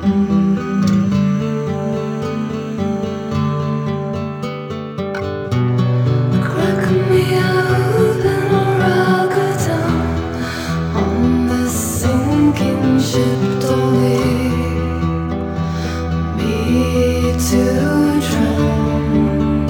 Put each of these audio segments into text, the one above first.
Crack me open or I'll go down on this sinking ship. Don't leave me to drown.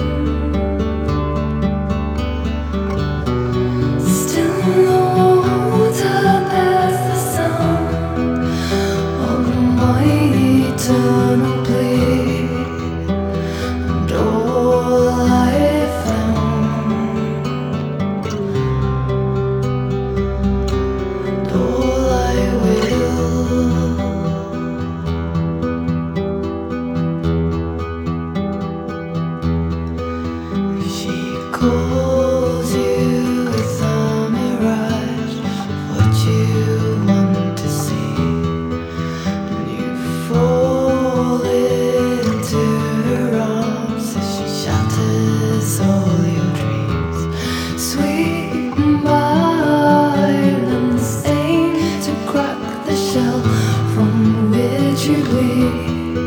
Still in the water, there's the sound of my eternal plea, and all I found, and all I will. She calls you with a mirage, what you want to see, and you fall into her arms as she shatters all your dreams. Sweet violence aim to crack the shell from which you bleed.